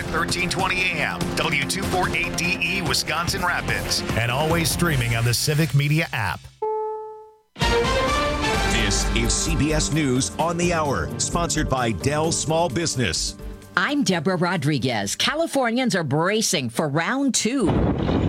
1320 AM, W248DE, Wisconsin Rapids, and always streaming on the Civic Media app. This is CBS News on the Hour, sponsored by Dell Small Business. I'm Deborah Rodriguez. Californians are bracing for round 2.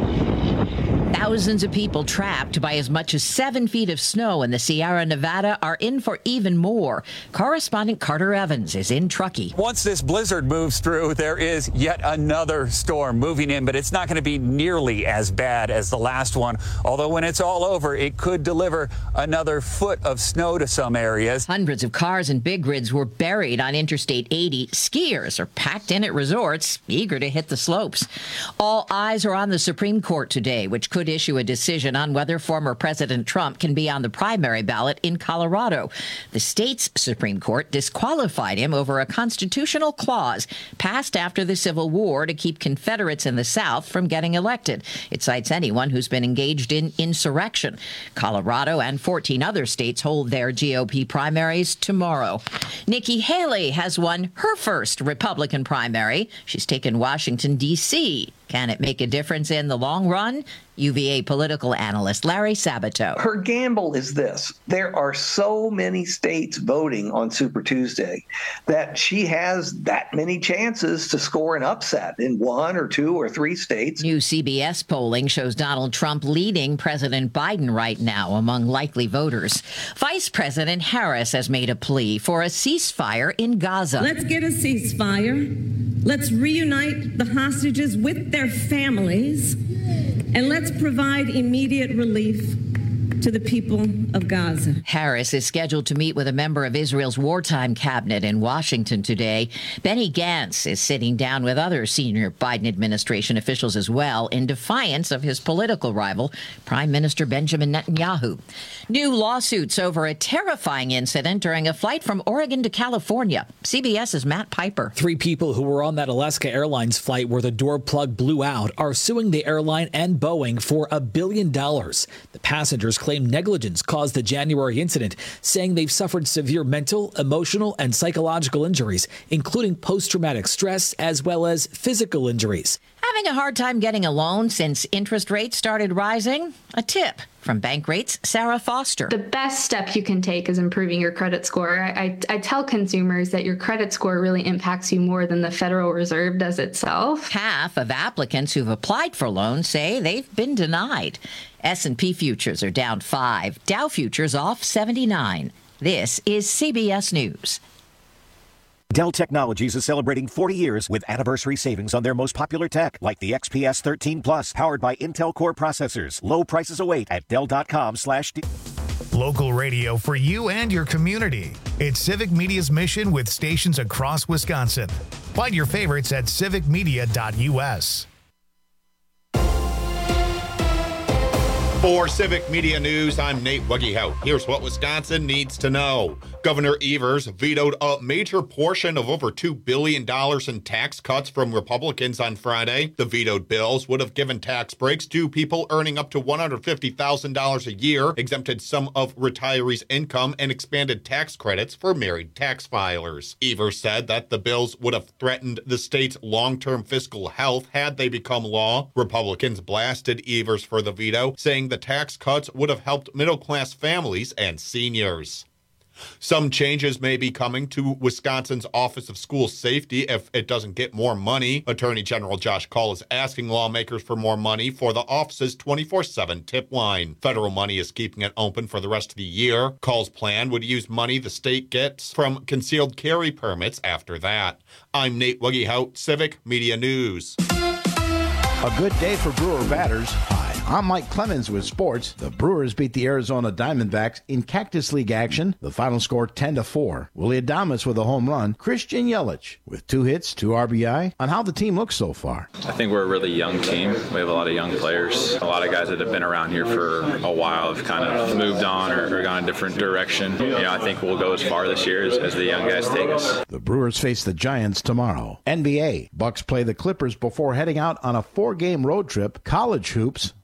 Thousands of people trapped by as much as 7 feet of snow in the Sierra Nevada are in for even more. Correspondent Carter Evans is in Truckee. Once this blizzard moves through, there is yet another storm moving in, but it's not going to be nearly as bad as the last one. Although when it's all over, it could deliver another foot of snow to some areas. Hundreds of cars and big rigs were buried on Interstate 80. Skiers are packed in at resorts, eager to hit the slopes. All eyes are on the Supreme Court today, which could issue a decision on whether former President Trump can be on the primary ballot in Colorado. The state's Supreme Court disqualified him over a constitutional clause passed after the Civil War to keep Confederates in the South from getting elected. It cites anyone who's been engaged in insurrection. Colorado and 14 other states hold their GOP primaries tomorrow. Nikki Haley has won her first Republican primary. She's taken Washington, D.C. Can it make a difference in the long run? UVA political analyst Larry Sabato. Her gamble is this. There are so many states voting on Super Tuesday that she has that many chances to score an upset in 1 or 2 or 3 states. New CBS polling shows Donald Trump leading President Biden right now among likely voters. Vice President Harris has made a plea for a ceasefire in Gaza. Let's get a ceasefire. Let's reunite the hostages with their families. And let's provide immediate relief to the people of Gaza. Harris is scheduled to meet with a member of Israel's wartime cabinet in Washington today. Benny Gantz is sitting down with other senior Biden administration officials as well in defiance of his political rival, Prime Minister Benjamin Netanyahu. New lawsuits over a terrifying incident during a flight from Oregon to California. CBS's Matt Piper. 3 people who were on that Alaska Airlines flight where the door plug blew out are suing the airline and Boeing for $1 billion. The passengers claim negligence caused the January incident, saying they've suffered severe mental, emotional, and psychological injuries, including post-traumatic stress as well as physical injuries. Having a hard time getting a loan since interest rates started rising? A tip from Bankrate's Sarah Foster. The best step you can take is improving your credit score. I tell consumers that your credit score really impacts you more than the Federal Reserve does itself. Half of applicants who've applied for loans say they've been denied. S&P futures are down 5, Dow futures off 79. This is CBS News. Dell Technologies is celebrating 40 years with anniversary savings on their most popular tech, like the XPS 13 Plus, powered by Intel Core processors. Low prices await at Dell.com/. Local radio for you and your community. It's Civic Media's mission with stations across Wisconsin. Find your favorites at civicmedia.us. For Civic Media News, I'm Nate Wuggehout. Here's what Wisconsin needs to know. Governor Evers vetoed a major portion of over $2 billion in tax cuts from Republicans on Friday. The vetoed bills would have given tax breaks to people earning up to $150,000 a year, exempted some of retirees' income, and expanded tax credits for married tax filers. Evers said that the bills would have threatened the state's long-term fiscal health had they become law. Republicans blasted Evers for the veto, saying the tax cuts would have helped middle-class families and seniors. Some changes may be coming to Wisconsin's Office of School Safety if it doesn't get more money. Attorney General Josh Cull is asking lawmakers for more money for the office's 24/7 tip line. Federal money is keeping it open for the rest of the year. Cull's plan would use money the state gets from concealed carry permits after that. I'm Nate Wuggehout, Civic Media News. A good day for Brewer batters. Hi, I'm Mike Clemens with sports. The Brewers beat the Arizona Diamondbacks in Cactus League action. The final score 10-4. Willie Adames with a home run. Christian Yelich with 2 hits, 2 RBI. On how the team looks so far. I think we're a really young team. We have a lot of young players. A lot of guys that have been around here for a while have kind of moved on or gone a different direction. I think we'll go as far this year as the young guys take us. The Brewers face the Giants tomorrow. NBA. Bucks play the Clippers before heading out on a 4-game road trip. College hoops.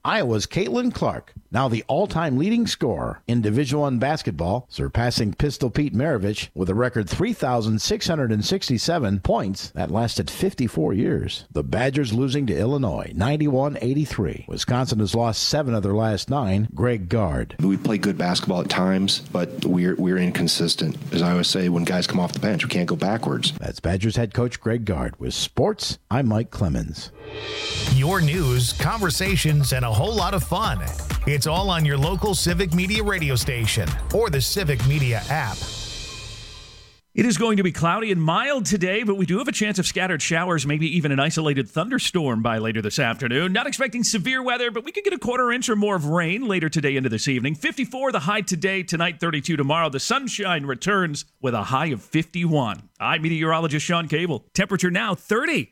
Iowa's Caitlin Clark, now the all-time leading scorer in Division I basketball, surpassing Pistol Pete Maravich with a record 3,667 points that lasted 54 years. The Badgers losing to Illinois 91-83. Wisconsin has lost 7 of their last 9. Greg Gard. We play good basketball at times, but we're inconsistent. As I always say, when guys come off the bench, we can't go backwards. That's Badgers head coach Greg Gard. With sports, I'm Mike Clemens. Your news, conversations, and a whole lot of fun. It's all on your local Civic Media radio station or the Civic Media app. It is going to be cloudy and mild today, but we do have a chance of scattered showers, maybe even an isolated thunderstorm by later this afternoon. Not expecting severe weather, but we could get a quarter inch or more of rain later today into this evening. 54 the high today, tonight 32 tomorrow. The sunshine returns with a high of 51. I'm meteorologist Sean Cable. Temperature now 30.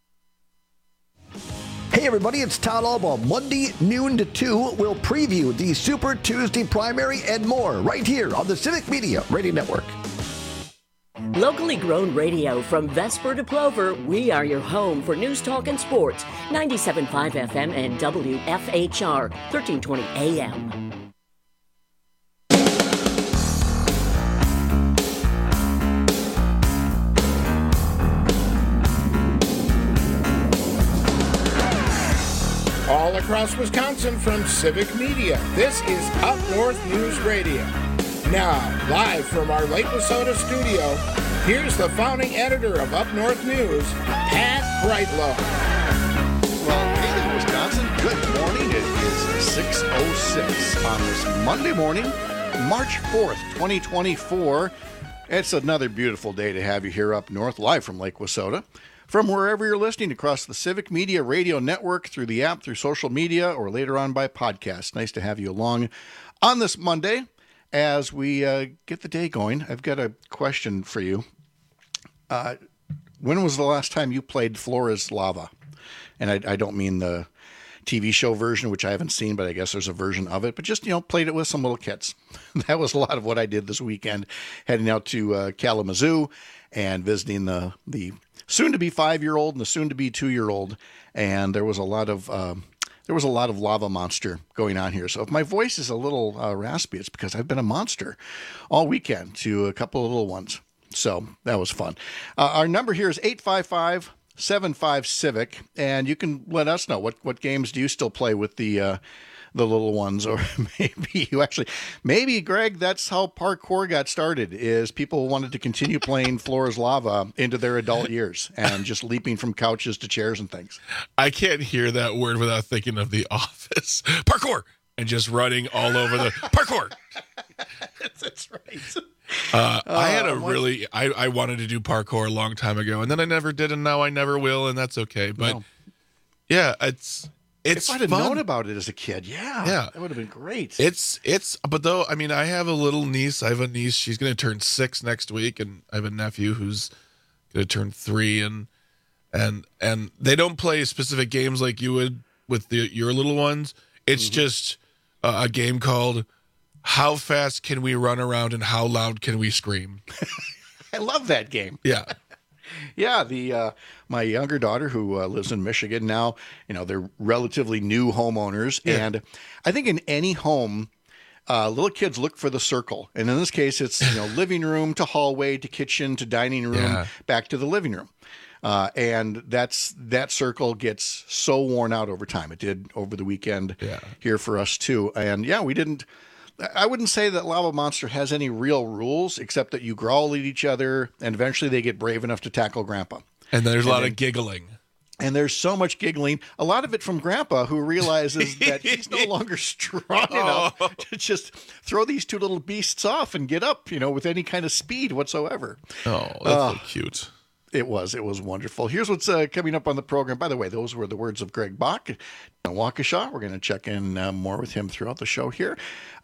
Hey everybody, it's Todd Albaugh. Monday, noon to 2, we'll preview the Super Tuesday primary and more right here on the Civic Media Radio Network. Locally grown radio from Vesper to Plover, we are your home for news, talk, and sports. 97.5 FM and WFHR, 1320 AM. All across Wisconsin from Civic Media, this is Up North News Radio. Now, live from our Lake Wissota studio, here's the founding editor of Up North News, Pat Brightlow. Well, hey there, Wisconsin. Good morning. It is 6:06 on this Monday morning, March 4th, 2024. It's another beautiful day to have you here up north, live from Lake Wissota. From wherever you're listening across the Civic Media Radio Network, through the app, through social media, or later on by podcast. Nice to have you along on this Monday as we get the day going. I've got a question for you. When was the last time you played Floor is Lava? And I don't mean the TV show version, which I haven't seen, but I guess there's a version of it. But just, played it with some little kids. That was a lot of what I did this weekend, heading out to Kalamazoo and visiting the soon-to-be 5-year-old and the soon-to-be 2-year-old, and there was a lot of lava monster going on here. So if my voice is a little raspy, it's because I've been a monster all weekend to a couple of little ones. So that was fun. Our number here is 855-75-CIVIC, and you can let us know what games do you still play with the little ones, or maybe Greg, that's how parkour got started, is people wanted to continue playing Floor is Lava into their adult years and just leaping from couches to chairs and things. I can't hear that word without thinking of The Office. Parkour! And just running all over the parkour. That's right. I had I wanted to do parkour a long time ago, and then I never did, and now I never will, and that's okay. But yeah, it's if I'd have known about it as a kid, that would have been great. But though, I mean, I have a little niece. I have a niece. She's going to turn 6 next week, and I have a nephew who's going to turn 3, and they don't play specific games like you would with your little ones. It's just a game called How Fast Can We Run Around and How Loud Can We Scream? I love that game. Yeah. Yeah, my younger daughter who lives in Michigan now, they're relatively new homeowners. Yeah. And I think in any home, little kids look for the circle. And in this case, it's, living room to hallway to kitchen to dining room, back to the living room. And that circle gets so worn out over time. It did over the weekend here for us too. And I wouldn't say that Lava Monster has any real rules, except that you growl at each other, and eventually they get brave enough to tackle Grandpa. And there's a lot of giggling. And there's so much giggling, a lot of it from Grandpa, who realizes that he's no longer strong enough to just throw these two little beasts off and get up, with any kind of speed whatsoever. Oh, that's so cute. It was wonderful. Here's what's coming up on the program. By the way, those were the words of Greg Bach in Waukesha. We're going to check in more with him throughout the show here.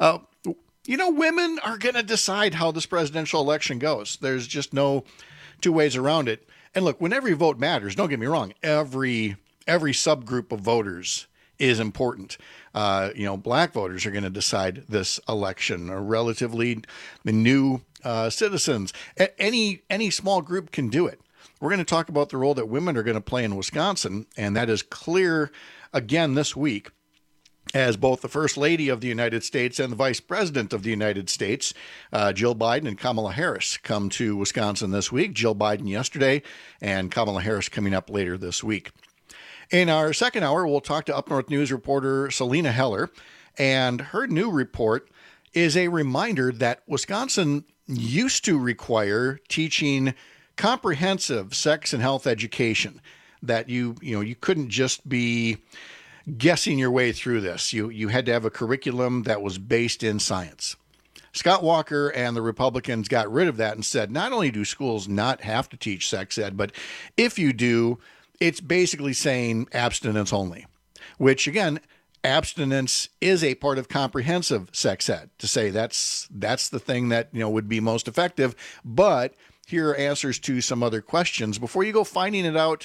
Women are going to decide how this presidential election goes. There's just no two ways around it. And look, when every vote matters, don't get me wrong, every subgroup of voters is important. Black voters are going to decide this election, or relatively the new citizens. Any small group can do it. We're going to talk about the role that women are going to play in Wisconsin, and that is clear again this week as both the First Lady of the United States and the Vice President of the United States, Jill Biden and Kamala Harris, come to Wisconsin this week. Jill Biden yesterday and Kamala Harris coming up later this week. In our second hour, we'll talk to Up North News reporter Selena Heller, and her new report is a reminder that Wisconsin used to require teaching comprehensive sex and health education, that you couldn't just be guessing your way through this. You had to have a curriculum that was based in science. Scott Walker and the Republicans got rid of that and said, not only do schools not have to teach sex ed, but if you do, it's basically saying abstinence only, which again, abstinence is a part of comprehensive sex ed, to say that's the thing that would be most effective. But here are answers to some other questions before you go finding it out,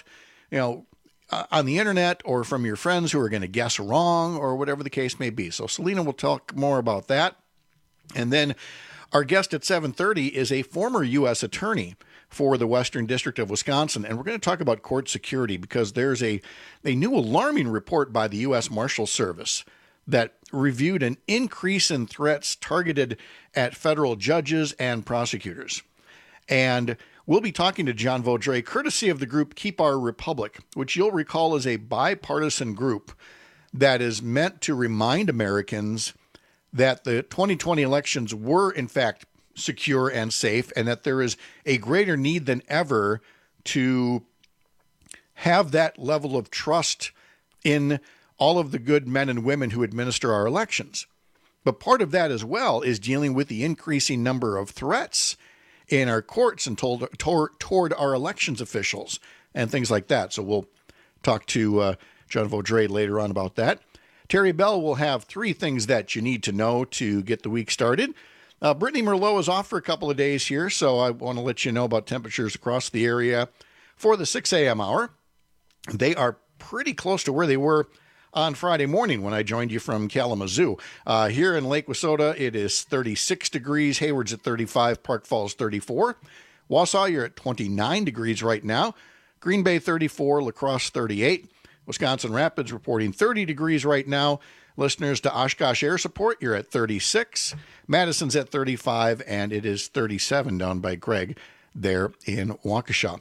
on the internet or from your friends who are going to guess wrong or whatever the case may be. So Selena will talk more about that. And then our guest at 7:30 is a former U.S. attorney for the Western District of Wisconsin. And we're going to talk about court security because there's a new alarming report by the U.S. Marshal Service that reviewed an increase in threats targeted at federal judges and prosecutors. And we'll be talking to John Vaudreuil, courtesy of the group Keep Our Republic, which you'll recall is a bipartisan group that is meant to remind Americans that the 2020 elections were, in fact, secure and safe, and that there is a greater need than ever to have that level of trust in all of the good men and women who administer our elections. But part of that as well is dealing with the increasing number of threats in our courts and toward our elections officials and things like that. So we'll talk to John Vaudreuil later on about that. Terry Bell will have 3 things that you need to know to get the week started. Brittany Merlot is off for a couple of days here, so I want to let you know about temperatures across the area for the 6 a.m. hour. They are pretty close to where they were on Friday morning when I joined you from Kalamazoo. Here in Lake Wissota, it is 36 degrees. Hayward's at 35. Park Falls, 34. Wausau, you're at 29 degrees right now. Green Bay, 34. La Crosse, 38. Wisconsin Rapids reporting 30 degrees right now. Listeners to Oshkosh Air Support, you're at 36. Madison's at 35, and it is 37 down by Greg there in Waukesha.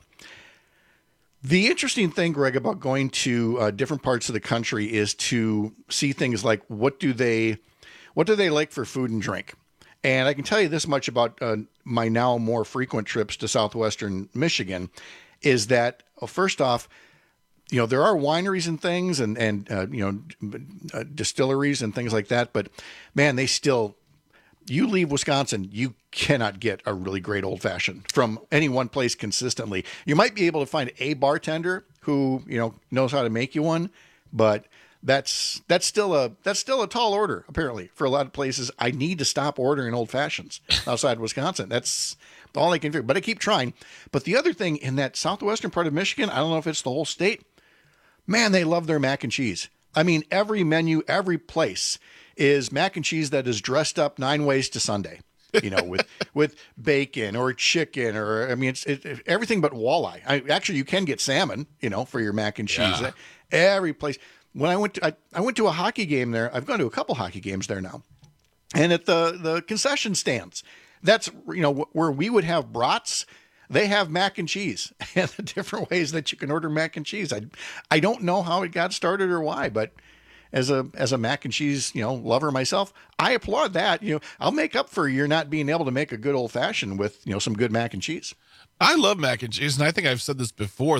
The interesting thing, Greg, about going to different parts of the country is to see things like what do they like for food and drink. And I can tell you this much about my now more frequent trips to southwestern Michigan is that, first off, there are wineries and things and distilleries and things like that. But, man, you leave Wisconsin, you cannot get a really great old-fashioned from any one place consistently. You might be able to find a bartender who, knows how to make you one, but that's still a tall order, apparently, for a lot of places. I need to stop ordering old-fashions outside Wisconsin. That's all I can figure, but I keep trying. But the other thing in that southwestern part of Michigan, I don't know if it's the whole state, man, they love their mac and cheese. I mean, every menu, every place is mac and cheese that is dressed up 9 ways to Sunday, with bacon or chicken or, it's everything but walleye. Actually, you can get salmon, for your mac and cheese. Yeah. Every place. When I went to a hockey game there, I've gone to a couple hockey games there now, and at the concession stands, that's, where we would have brats, they have mac and cheese and the different ways that you can order mac and cheese. I don't know how it got started or why, but as a mac and cheese, lover myself, I applaud that. I'll make up for you're not being able to make a good old fashioned with, some good mac and cheese. I love mac and cheese. And I think I've said this before,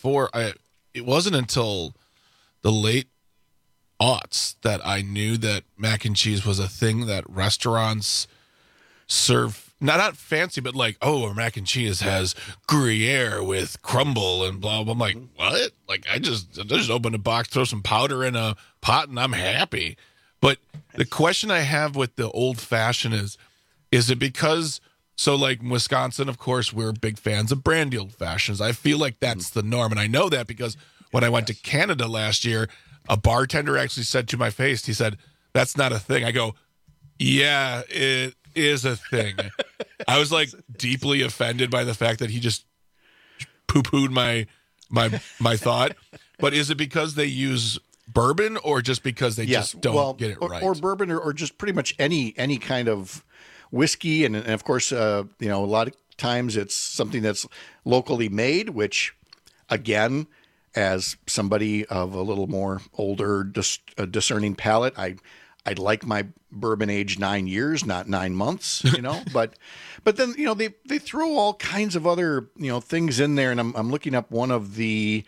it wasn't until the late aughts that I knew that mac and cheese was a thing that restaurants serve. Not fancy, but like, our mac and cheese has Gruyere with crumble and blah, blah. I'm like, what? Like, I just open a box, throw some powder in a pot, and I'm happy. But the question I have with the old fashioned is it because, so like in Wisconsin, of course, we're big fans of brandy old fashions. I feel like that's the norm. And I know that because when I went to Canada last year, a bartender actually said to my face, he said, "That's not a thing." I go, "Yeah, it is a thing." I was like deeply offended by the fact that he just poo-pooed my thought. But is it because they use bourbon, or just because they just don't get it right? Or bourbon, or just pretty much any kind of whiskey. And of course, a lot of times it's something that's locally made, which, again, as somebody of a little more older, discerning palate, I'd like my bourbon aged 9 years, not 9 months, but then, they throw all kinds of other, things in there. And I'm looking up one of the,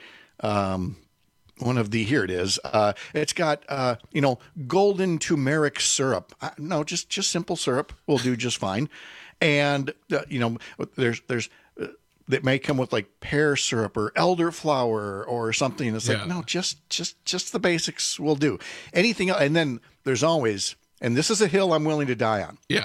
here it is. It's got, golden turmeric syrup. No, just simple syrup will do just fine. And, there's, that may come with like pear syrup or elderflower or something. It's like, no, just the basics will do. Anything else. And then there's always, and this is a hill I'm willing to die on. Yeah.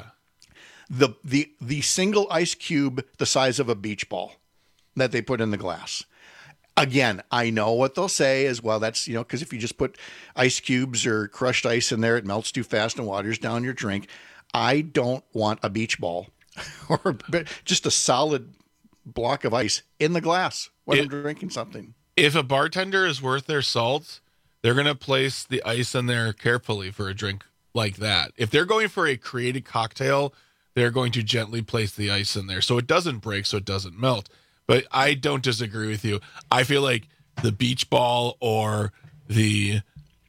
The single ice cube the size of a beach ball that they put in the glass. Again, I know what they'll say is, well, that's, because if you just put ice cubes or crushed ice in there, it melts too fast and waters down your drink. I don't want a beach ball or just a solid block of ice in the glass when I'm drinking something. If a bartender is worth their salt, they're going to place the ice in there carefully for a drink like that. If they're going for a created cocktail, they're going to gently place the ice in there so it doesn't break, so it doesn't melt. But I don't disagree with you. I feel like the beach ball or the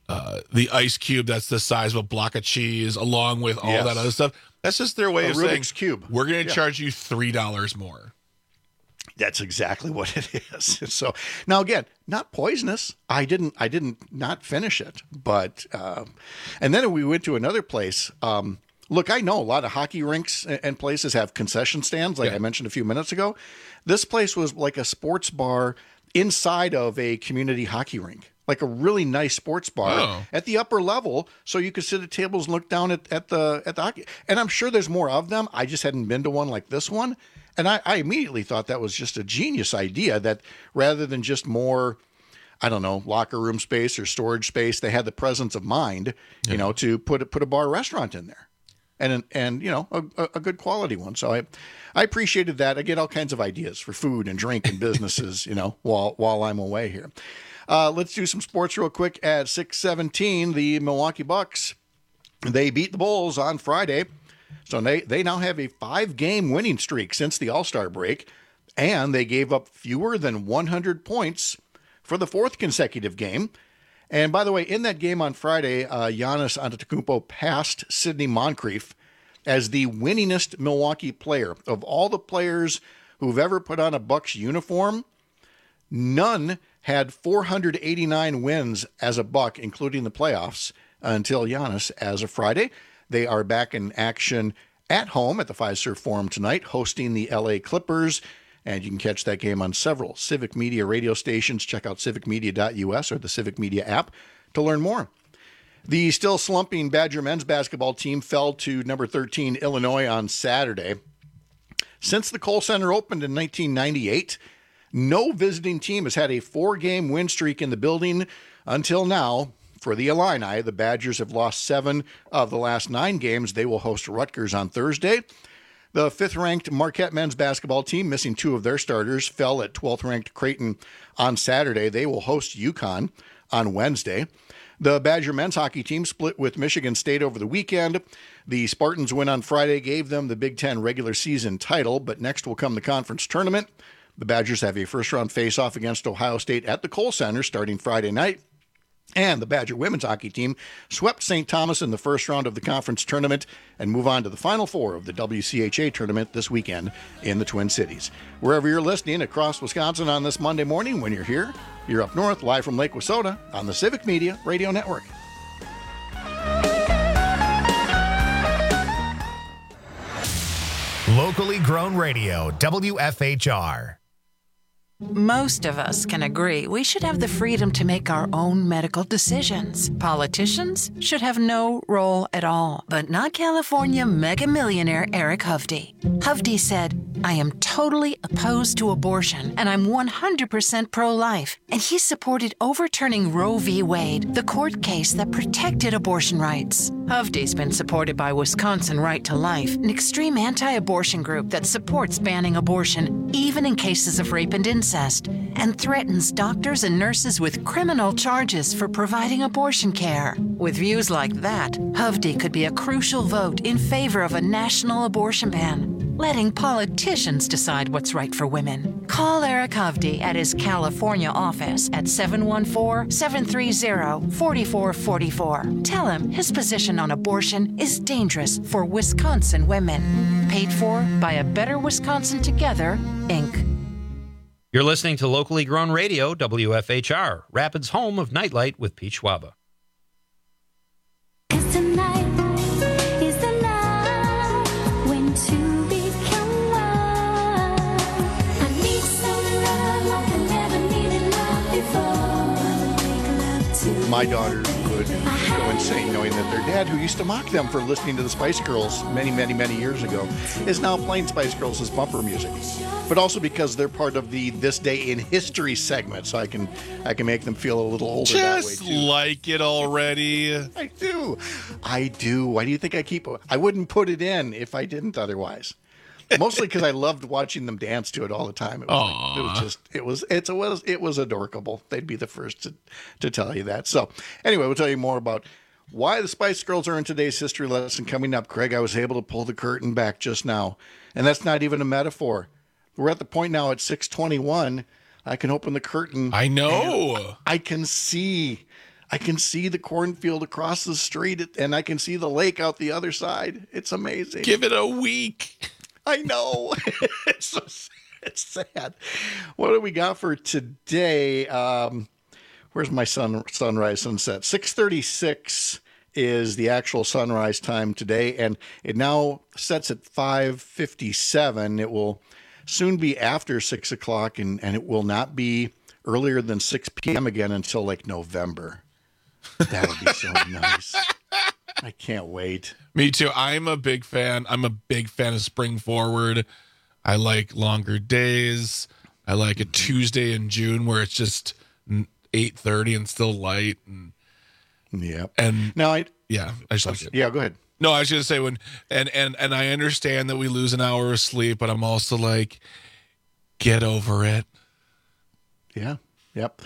ice cube that's the size of a block of cheese, along with all that other stuff, that's just their way of saying, cube. We're going to charge you $3 more. That's exactly what it is. So now, again, not poisonous. I didn't not finish it, but and then we went to another place. Look, I know a lot of hockey rinks and places have concession stands, like I mentioned a few minutes ago. This place was like a sports bar inside of a community hockey rink, like a really nice sports bar at the upper level, so you could sit at tables and look down at the hockey. And I'm sure there's more of them. I just hadn't been to one like this one. And I immediately thought that was just a genius idea, that rather than just more, I don't know, locker room space or storage space, they had the presence of mind, to put a bar restaurant in there, and a good quality one. So I appreciated that. I get all kinds of ideas for food and drink and businesses, while I'm away here. Let's do some sports real quick at 6:17. The Milwaukee Bucks, they beat the Bulls on Friday. So they now have a 5-game winning streak since the All-Star break, and they gave up fewer than 100 points for the 4th consecutive game. And by the way, in that game on Friday, Giannis Antetokounmpo passed Sidney Moncrief as the winningest Milwaukee player. Of all the players who've ever put on a Bucks uniform, none had 489 wins as a Buck, including the playoffs, until Giannis as of Friday. They are back in action at home at the Fiserv Forum tonight, hosting the LA Clippers. And you can catch that game on several Civic Media radio stations. Check out civicmedia.us or the Civic Media app to learn more. The still slumping Badger men's basketball team fell to number 13 Illinois on Saturday. Since the Kohl Center opened in 1998, no visiting team has had a 4-game win streak in the building until now. For the Illini, the Badgers have lost 7 of the last 9 games. They will host Rutgers on Thursday. The 5th-ranked Marquette men's basketball team, missing 2 of their starters, fell at 12th-ranked Creighton on Saturday. They will host UConn on Wednesday. The Badger men's hockey team split with Michigan State over the weekend. The Spartans' win on Friday gave them the Big Ten regular season title, but next will come the conference tournament. The Badgers have a first-round face-off against Ohio State at the Kohl Center starting Friday night. And the Badger women's hockey team swept St. Thomas in the first round of the conference tournament and move on to the Final Four of the WCHA tournament this weekend in the Twin Cities. Wherever you're listening across Wisconsin on this Monday morning, when you're here, you're up north, live from Lake Wissota on the Civic Media Radio Network. Locally grown radio, WFHR. Most of us can agree we should have the freedom to make our own medical decisions. Politicians should have no role at all, but not California mega millionaire Eric Hovde. Hovde said, I am totally opposed to abortion, and I'm 100% pro-life. And he supported overturning Roe v. Wade, the court case that protected abortion rights. Hovde's been supported by Wisconsin Right to Life, an extreme anti-abortion group that supports banning abortion, even in cases of rape and incest, and threatens doctors and nurses with criminal charges for providing abortion care. With views like that, Hovde could be a crucial vote in favor of a national abortion ban, letting politicians decide what's right for women. Call Eric Hovde at his California office at 714-730-4444. Tell him his position on abortion is dangerous for Wisconsin women. Paid for by A Better Wisconsin Together, Inc. You're listening to locally grown radio, WFHR, Rapids' home of Nightlight with Pete Schwaba. My daughter would go insane knowing that their dad, who used to mock them for listening to the Spice Girls many, many, many years ago, is now playing Spice Girls as bumper music. But also because they're part of the This Day in History segment, so I can make them feel a little older that way, Just too. like it already. I do. Why do you think I wouldn't put it in if I didn't otherwise. Mostly because I loved watching them dance to it all the time. It was adorable. They'd be the first to tell you that. So anyway, we'll tell you more about why the Spice Girls are in today's history lesson coming up. Craig, I was able to pull the curtain back just now, and that's not even a metaphor. We're at the point now at 6:21. I can open the curtain. I know. I can see the cornfield across the street, and I can see the lake out the other side. It's amazing. Give it a week. I know. It's sad. What do we got for today? Where's my sunrise sunset? 6:36 is the actual sunrise time today, and it now sets at 5:57. It will soon be after 6 o'clock, and it will not be earlier than 6 p.m. again until like November. That'll be so nice. I can't wait. Me too. I'm a big fan of spring forward. I like longer days. I like a Tuesday in June where it's just 8:30 and still light. Yeah. And now I just like it. Yeah, go ahead. No, I was going to say and I understand that we lose an hour of sleep, but I'm also like, get over it. Yeah. Yep.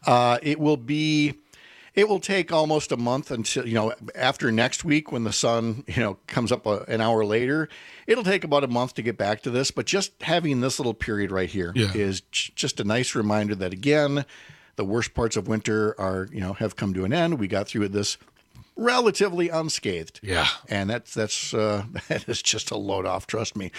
It will take almost a month until, after next week when the sun, comes up an hour later, it'll take about a month to get back to this. But just having this little period right here is just a nice reminder that, again, the worst parts of winter have come to an end. We got through this relatively unscathed. Yeah. And that is just a load off, trust me.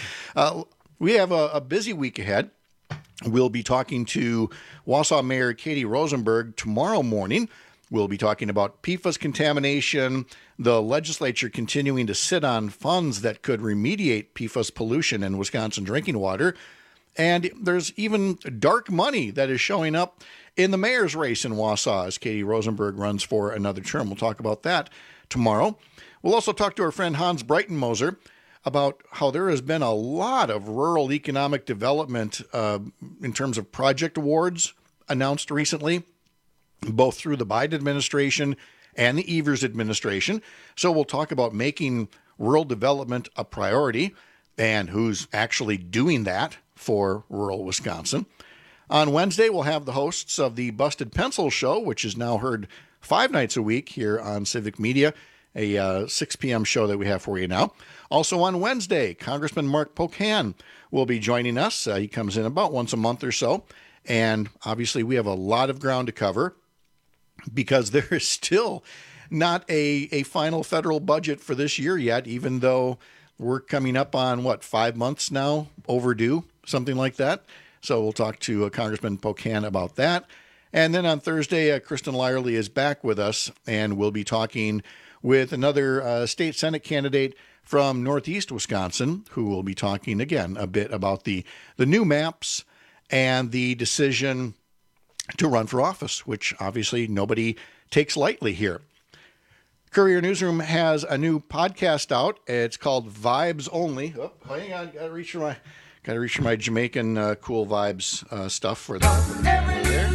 We have a busy week ahead. We'll be talking to Wausau Mayor Katie Rosenberg tomorrow morning. We'll be talking about PFAS contamination, the legislature continuing to sit on funds that could remediate PFAS pollution in Wisconsin drinking water, and there's even dark money that is showing up in the mayor's race in Wausau as Katie Rosenberg runs for another term. We'll talk about that tomorrow. We'll also talk to our friend Hans Breitenmoser about how there has been a lot of rural economic development in terms of project awards announced recently, both through the Biden administration and the Evers administration. So we'll talk about making rural development a priority and who's actually doing that for rural Wisconsin. On Wednesday, we'll have the hosts of the Busted Pencil Show, which is now heard 5 nights a week here on Civic Media, a 6 p.m. show that we have for you now. Also on Wednesday, Congressman Mark Pocan will be joining us. He comes in about once a month or so. And obviously, we have a lot of ground to cover, because there is still not a final federal budget for this year yet, even though we're coming up on, 5 months now overdue, something like that. So we'll talk to Congressman Pocan about that. And then on Thursday, Kristen Lyerly is back with us, and we'll be talking with another state Senate candidate from Northeast Wisconsin, who will be talking again a bit about the new maps and the decision to run for office, which obviously nobody takes lightly here. Courier Newsroom has a new podcast out. It's called Vibes Only. Oh, hang on, gotta reach for my Got to reach for my Jamaican cool vibes stuff for that.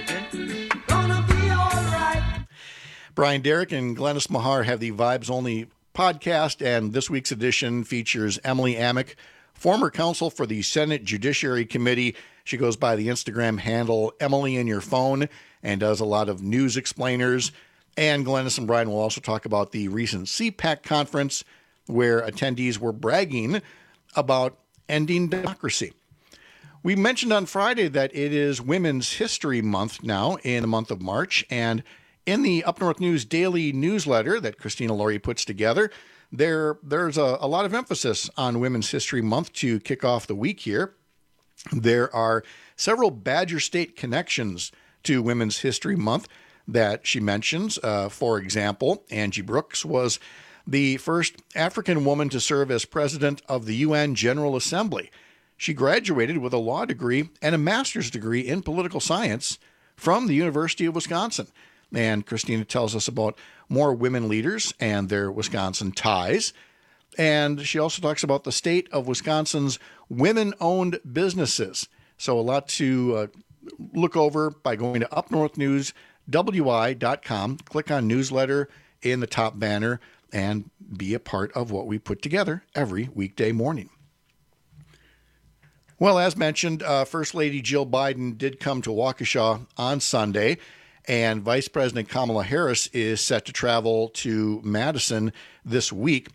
Brian Derrick and Glennis Mahar have the Vibes Only podcast, and this week's edition features Emily Amick, former counsel for the Senate Judiciary Committee. She goes by the Instagram handle Emily in Your Phone and does a lot of news explainers. And Glennis and Brian will also talk about the recent CPAC conference where attendees were bragging about ending democracy. We mentioned on Friday that it is Women's History Month now in the month of March, and in the Up North News daily newsletter that Christina Laurie puts together, there's a lot of emphasis on Women's History Month to kick off the week here. There are several Badger State connections to Women's History Month that she mentions. For example, Angie Brooks was the first African woman to serve as president of the UN General Assembly. She graduated with a law degree and a master's degree in political science from the University of Wisconsin. And Christina tells us about more women leaders and their Wisconsin ties. And she also talks about the state of Wisconsin's women-owned businesses. So a lot to look over by going to upnorthnewswi.com, click on newsletter in the top banner, and be a part of what we put together every weekday morning. Well, as mentioned, First Lady Jill Biden did come to Waukesha on Sunday, and Vice President Kamala Harris is set to travel to Madison this week.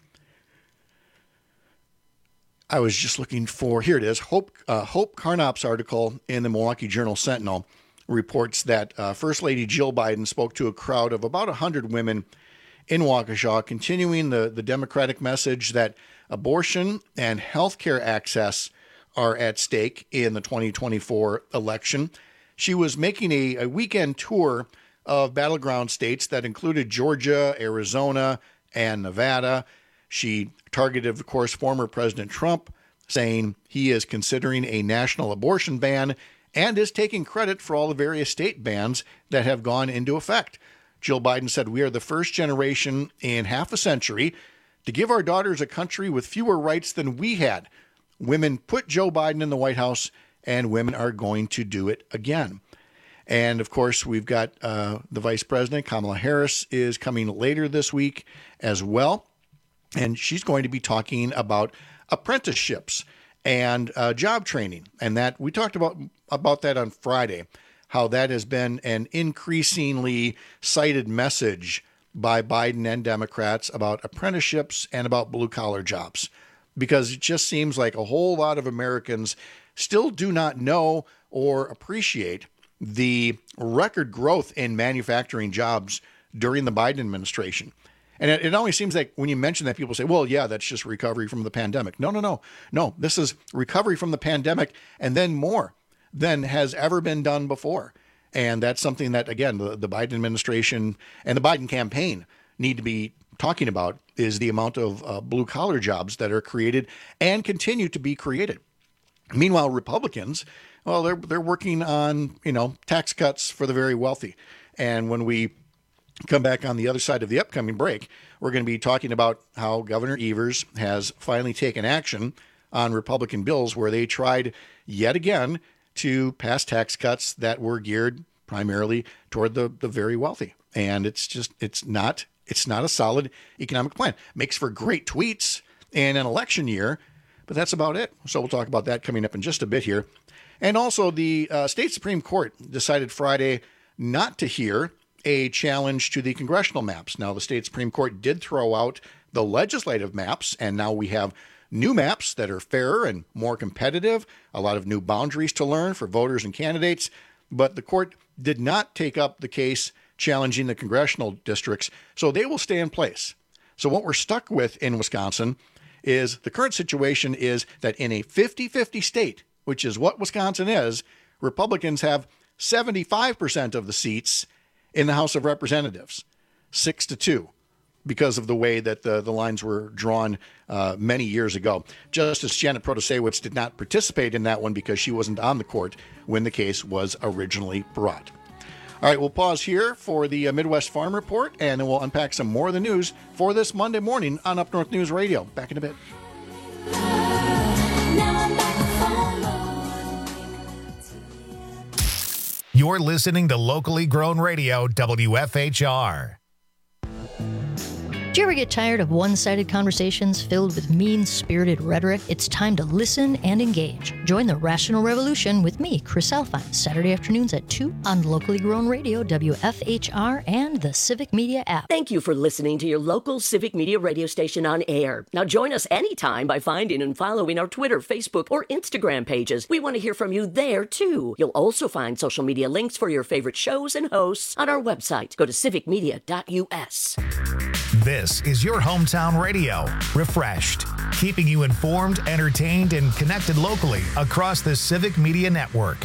I was just looking for, here it is, Hope Carnop's article in the Milwaukee Journal-Sentinel reports that First Lady Jill Biden spoke to a crowd of about 100 women in Waukesha, continuing the Democratic message that abortion and health care access are at stake in the 2024 election. She was making a weekend tour of battleground states that included Georgia, Arizona, and Nevada. She targeted, of course, former President Trump, saying he is considering a national abortion ban and is taking credit for all the various state bans that have gone into effect. Jill Biden said, "We are the first generation in half a century to give our daughters a country with fewer rights than we had. Women put Joe Biden in the White House, and women are going to do it again." And, of course, we've got the Vice President, Kamala Harris, is coming later this week as well. And she's going to be talking about apprenticeships and job training. And that we talked about that on Friday, how that has been an increasingly cited message by Biden and Democrats about apprenticeships and about blue-collar jobs. Because it just seems like a whole lot of Americans still do not know or appreciate the record growth in manufacturing jobs during the Biden administration. And it always seems like when you mention that, people say, well, yeah, that's just recovery from the pandemic. No. This is recovery from the pandemic and then more than has ever been done before. And that's something that, again, the Biden administration and the Biden campaign need to be talking about, is the amount of blue-collar jobs that are created and continue to be created. Meanwhile, Republicans, well, they're working on, tax cuts for the very wealthy. And when we come back on the other side of the upcoming break, we're going to be talking about how Governor Evers has finally taken action on Republican bills where they tried yet again to pass tax cuts that were geared primarily toward the very wealthy. And it's not a solid economic plan. Makes for great tweets in an election year, but that's about it. So we'll talk about that coming up in just a bit here. And also, the state Supreme Court decided Friday not to hear a challenge to the congressional maps. Now, the state Supreme Court did throw out the legislative maps, and now we have new maps that are fairer and more competitive, a lot of new boundaries to learn for voters and candidates. But the court did not take up the case challenging the congressional districts, so they will stay in place. So what we're stuck with in Wisconsin is the current situation is that in a 50-50 state, which is what Wisconsin is, Republicans have 75% of the seats in the House of Representatives, 6-2, because of the way that the lines were drawn many years ago. Justice Janet Protasewicz did not participate in that one because she wasn't on the court when the case was originally brought. All right, we'll pause here for the Midwest Farm Report, and then we'll unpack some more of the news for this Monday morning on Up North News Radio. Back in a bit. Now I'm back. You're listening to locally grown radio, WFHR. Do you ever get tired of one-sided conversations filled with mean-spirited rhetoric? It's time to listen and engage. Join the Rational Revolution with me, Chris Alfine, Saturday afternoons at 2 on locally grown radio, WFHR, and the Civic Media app. Thank you for listening to your local Civic Media radio station on air. Now join us anytime by finding and following our Twitter, Facebook, or Instagram pages. We want to hear from you there, too. You'll also find social media links for your favorite shows and hosts on our website. Go to civicmedia.us. This is your hometown radio, refreshed, keeping you informed, entertained, and connected locally across the Civic Media Network.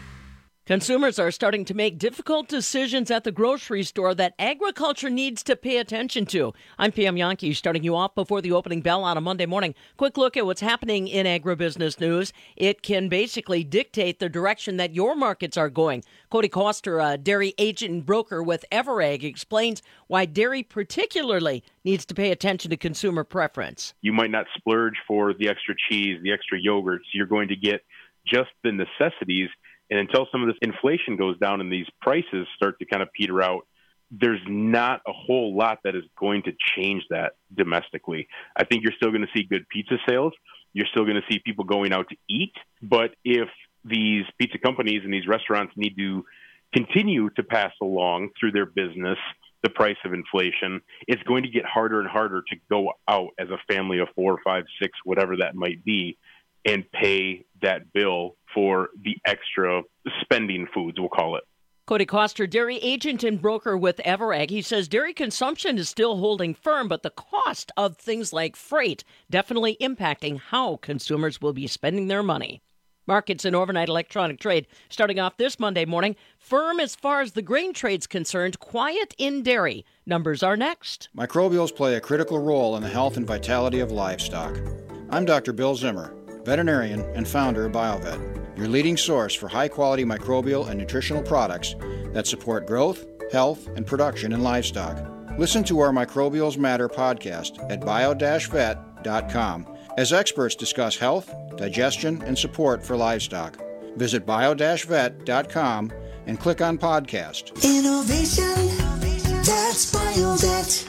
Consumers are starting to make difficult decisions at the grocery store that agriculture needs to pay attention to. I'm Pam Yankee, starting you off before the opening bell on a Monday morning. Quick look at what's happening in agribusiness news. It can basically dictate the direction that your markets are going. Cody Koster, a dairy agent and broker with Everag, explains why dairy particularly needs to pay attention to consumer preference. You might not splurge for the extra cheese, the extra yogurts. You're going to get just the necessities. And until some of this inflation goes down and these prices start to kind of peter out, there's not a whole lot that is going to change that domestically. I think you're still going to see good pizza sales. You're still going to see people going out to eat. But if these pizza companies and these restaurants need to continue to pass along through their business the price of inflation, it's going to get harder and harder to go out as a family of 4, 5, 6, whatever that might be, and pay that bill for the extra spending foods, we'll call it. Cody Koster, dairy agent and broker with Everag. He says dairy consumption is still holding firm, but the cost of things like freight definitely impacting how consumers will be spending their money. Markets and overnight electronic trade starting off this Monday morning. Firm as far as the grain trade's concerned, quiet in dairy. Numbers are next. Microbials play a critical role in the health and vitality of livestock. I'm Dr. Bill Zimmer, veterinarian and founder of BioVet, your leading source for high-quality microbial and nutritional products that support growth, health, and production in livestock. Listen to our Microbials Matter podcast at bio-vet.com as experts discuss health, digestion, and support for livestock. Visit bio-vet.com and click on podcast. Innovation, that's BioVet.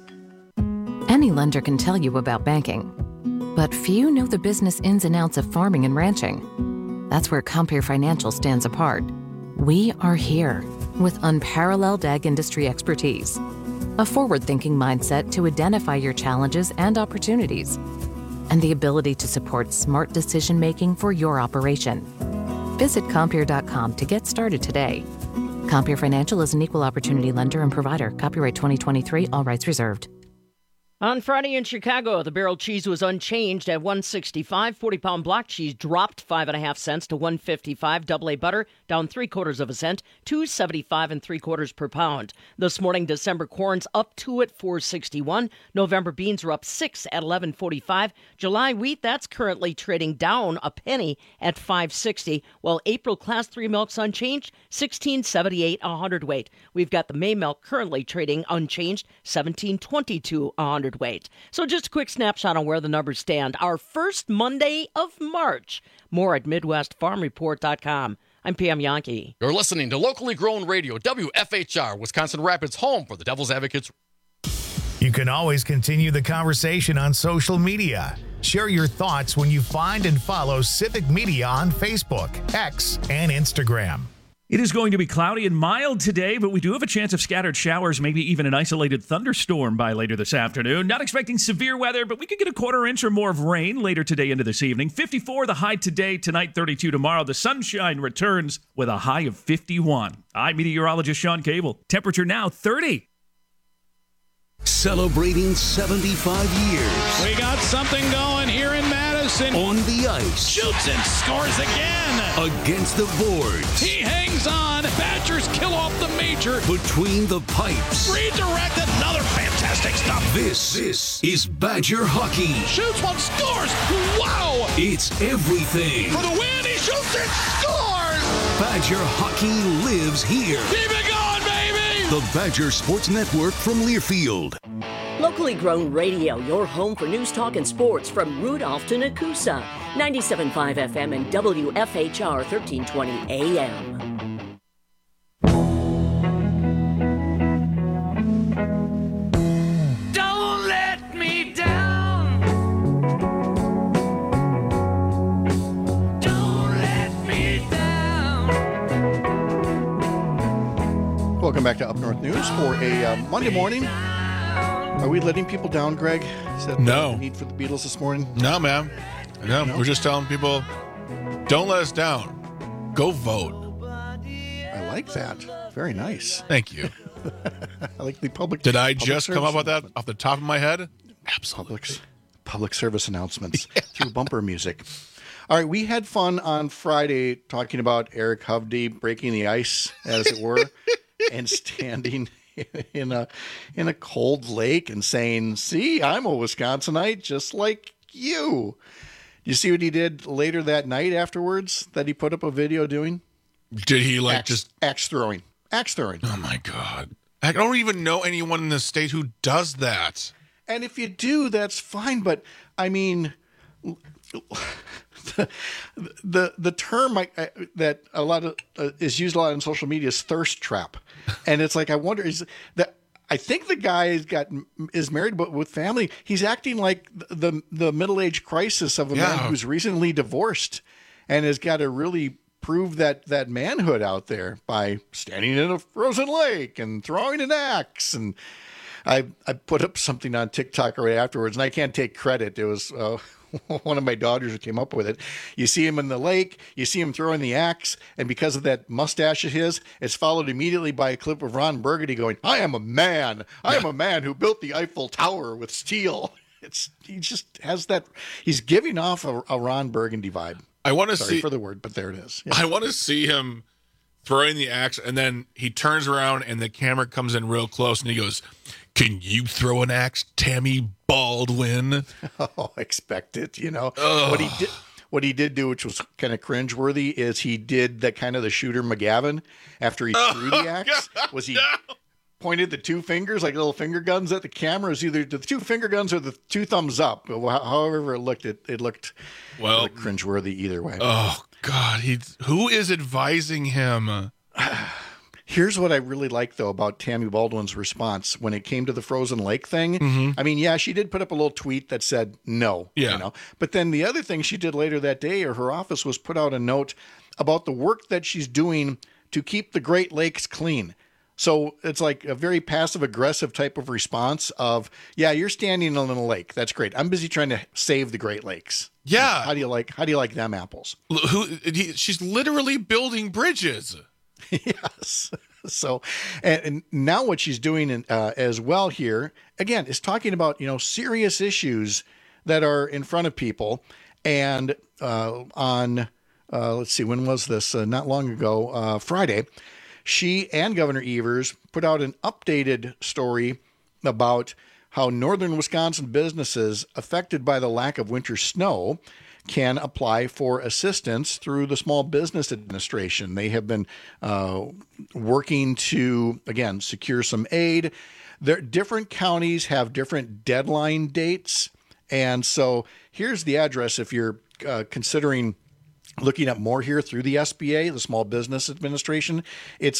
Any lender can tell you about banking, but few know the business ins and outs of farming and ranching. That's where Compeer Financial stands apart. We are here with unparalleled ag industry expertise, a forward-thinking mindset to identify your challenges and opportunities, and the ability to support smart decision-making for your operation. Visit Compeer.com to get started today. Compeer Financial is an equal opportunity lender and provider. Copyright 2023, all rights reserved. On Friday in Chicago, the barrel cheese was unchanged at $1.65. 40-pound block cheese dropped 5.5 cents to $1.55. Double-A butter down 0.75 cents, $2.75 3/4 per pound. This morning, December corn's up 2 at $4.61. November beans are up 6 at $11.45. July wheat, that's currently trading down a penny at $5.60. While April Class 3 milk's unchanged, $16.78 a hundredweight. We've got the May milk currently trading unchanged, $17.22 a hundredweight. So just a quick snapshot on where the numbers stand. Our first Monday of March. More at MidwestFarmReport.com. I'm Pam Yankee. You're listening to locally grown radio, WFHR, Wisconsin Rapids, home for the Devil's Advocates. You can always continue the conversation on social media. Share your thoughts when you find and follow Civic Media on Facebook, X, and Instagram. It is going to be cloudy and mild today, but we do have a chance of scattered showers, maybe even an isolated thunderstorm by later this afternoon. Not expecting severe weather, but we could get a 1/4 inch or more of rain later today into this evening. 54 the high today, tonight 32 tomorrow. The sunshine returns with a high of 51. I'm meteorologist Sean Cable. Temperature now 30. Celebrating 75 years. We got something going here in Madison. On the ice. Shoots and scores again. Against the boards. He hangs on. Badgers kill off the major. Between the pipes. Redirect, another fantastic stop. This is Badger hockey. Shoots one, scores. Wow. It's everything. For the win, he shoots and scores. Badger hockey lives here. Keep it going, baby. The Badger Sports Network from Learfield. Locally grown radio, your home for news, talk, and sports from Rudolph to Nakusa. 97.5 FM and WFHR 1320 AM. North News for a Monday morning. Are we letting people down, Greg? Is that the need for the Beatles this morning? No, man. No, we're just telling people, don't let us down. Go vote. I like that. Very nice. Thank you. I like the public. Did I just come up with that off the top of my head? Absolutely. Public service announcements through bumper music. All right, we had fun on Friday talking about Eric Hovde breaking the ice, as it were, and standing in a cold lake and saying, "See, I'm a Wisconsinite just like you." You see what he did later that night afterwards that he put up a video doing? Did he axe throwing? Axe throwing. Oh my God. I don't even know anyone in the state who does that. And if you do, that's fine. But I mean, the term that a lot of is used a lot on social media is thirst trap, and it's like I wonder I think the guy is married but with family. He's acting like the middle-age crisis of a man who's recently divorced and has got to really prove that manhood out there by standing in a frozen lake and throwing an axe. And I put up something on TikTok right afterwards, and I can't take credit. It was one of my daughters who came up with it. You see him in the lake, you see him throwing the axe, and because of that mustache of his, it's followed immediately by a clip of Ron Burgundy going, "I am a man. I am a man who built the Eiffel Tower with steel." He just has that. He's giving off a Ron Burgundy vibe. I want to see for the word, but there it is. Yeah. I want to see him throwing the axe, and then he turns around, and the camera comes in real close, and he goes, "Can you throw an axe, Tammy Baldwin?" Oh, expect it. You know Ugh. What he did do, which was kind of cringeworthy, is he did the kind of the Shooter McGavin after he threw the axe. Was he pointed the two fingers like little finger guns at the camera? It was either the two finger guns or the two thumbs up. However it looked, it looked really cringeworthy either way. Oh God, who is advising him? Here's what I really like, though, about Tammy Baldwin's response when it came to the frozen lake thing. Mm-hmm. I mean, yeah, she did put up a little tweet that said no. Yeah. You know? But then the other thing she did later that day, or her office, was put out a note about the work that she's doing to keep the Great Lakes clean. So it's like a very passive-aggressive type of response of, yeah, you're standing on a lake. That's great. I'm busy trying to save the Great Lakes. Yeah. How do you like them apples? She's literally building bridges. Yes. So, and now what she's doing as well here, again, is talking about, serious issues that are in front of people. And on, let's see, when was this? Not long ago, Friday, she and Governor Evers put out an updated story about how northern Wisconsin businesses affected by the lack of winter snow can apply for assistance through the Small Business Administration. They have been working to, again, secure some aid. Different counties have different deadline dates. And so here's the address if you're considering looking at more here through the SBA, the Small Business Administration. It's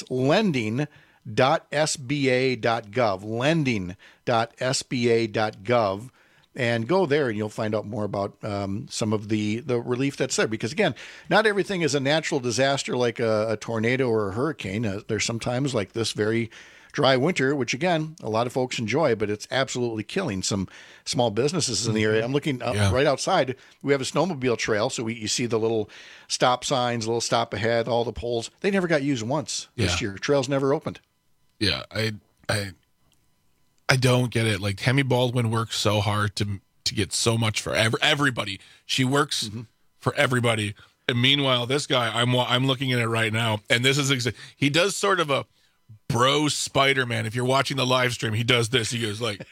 lending.sba.gov, lending.sba.gov. And go there and you'll find out more about some of the relief that's there. Because, again, not everything is a natural disaster like a tornado or a hurricane. There's sometimes like this very dry winter, which, again, a lot of folks enjoy, but it's absolutely killing some small businesses in the area. I'm looking right outside. We have a snowmobile trail, so you see the little stop signs, little stop ahead, all the poles. They never got used once this year. Trails never opened. Yeah, I don't get it. Like, Tammy Baldwin works so hard to get so much for everybody. She works for everybody. And meanwhile, this guy, I'm looking at it right now, and this is he does sort of a bro Spider-Man. If you're watching the live stream, he does this. He goes like,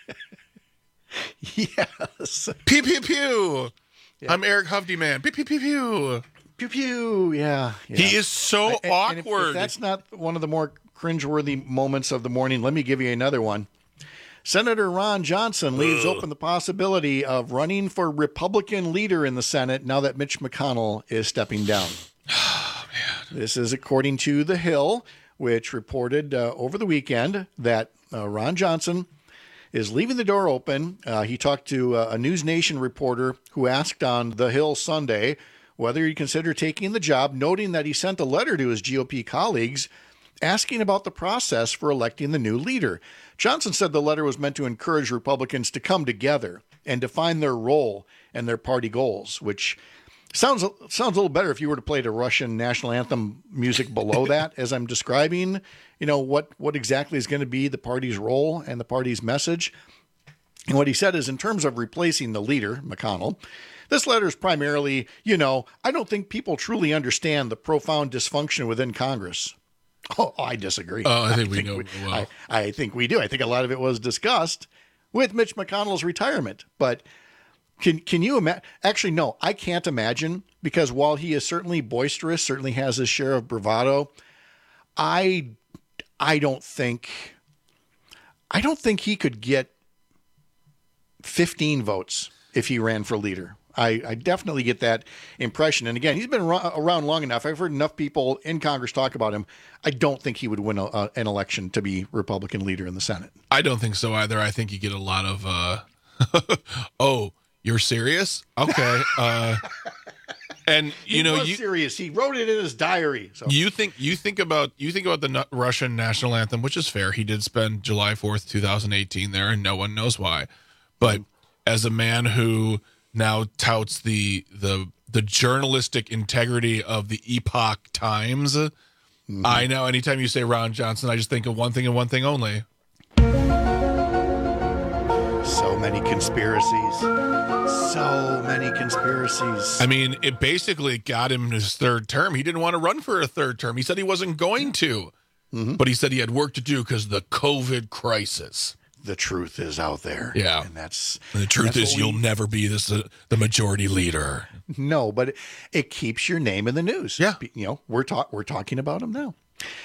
yes, pew pew pew. Yeah. I'm Eric Hovde, man. Pew pew pew pew. Pew pew. Yeah. He is so awkward. And if that's not one of the more cringeworthy moments of the morning, let me give you another one. Senator Ron Johnson leaves open the possibility of running for Republican leader in the Senate now that Mitch McConnell is stepping down. Oh, man. This is according to The Hill, which reported over the weekend that Ron Johnson is leaving the door open. He talked to a News Nation reporter who asked on The Hill Sunday whether he'd consider taking the job, noting that he sent a letter to his GOP colleagues asking about the process for electing the new leader. Johnson said the letter was meant to encourage Republicans to come together and define their role and their party goals, which sounds a little better if you were to play the Russian national anthem music below that as I'm describing, what exactly is going to be the party's role and the party's message. And what he said is, in terms of replacing the leader, McConnell, this letter is primarily, I don't think people truly understand the profound dysfunction within Congress. Oh, I disagree. I think we know. I think we do. I think a lot of it was discussed with Mitch McConnell's retirement. But can you imagine? Actually, no, I can't imagine, because while he is certainly boisterous, certainly has his share of bravado, I don't think he could get 15 votes if he ran for leader. I definitely get that impression. And again, he's been around long enough. I've heard enough people in Congress talk about him. I don't think he would win an election to be Republican leader in the Senate. I don't think so either. I think you get a lot of, oh, you're serious? Okay. And he was serious. He wrote it in his diary. So. You think about the Russian national anthem, which is fair. He did spend July 4th, 2018 there, and no one knows why. But as a man who now touts the journalistic integrity of the Epoch Times, I know anytime you say Ron Johnson, I just think of one thing and one thing only. So many conspiracies. I mean, it basically got him his third term. He didn't want to run for a third term. He said he wasn't going to. But he said he had work to do because of the COVID crisis. The truth is out there. Yeah. And the truth is you'll never be the majority leader. No, but it keeps your name in the news. Yeah. We're talking about him now.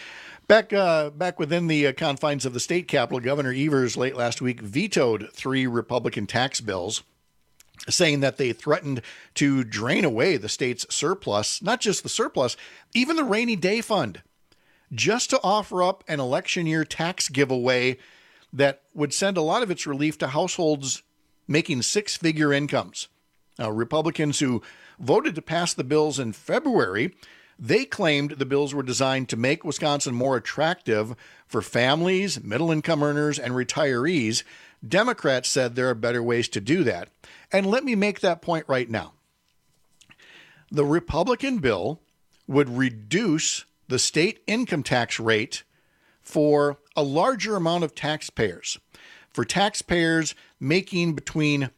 Back within the confines of the state capitol, Governor Evers late last week vetoed 3 Republican tax bills, saying that they threatened to drain away the state's surplus, not just the surplus, even the rainy day fund, just to offer up an election year tax giveaway that would send a lot of its relief to households making 6-figure incomes. Now, Republicans who voted to pass the bills in February, they claimed the bills were designed to make Wisconsin more attractive for families, middle-income earners, and retirees. Democrats said there are better ways to do that. And let me make that point right now. The Republican bill would reduce the state income tax rate for a larger amount of taxpayers. For taxpayers making between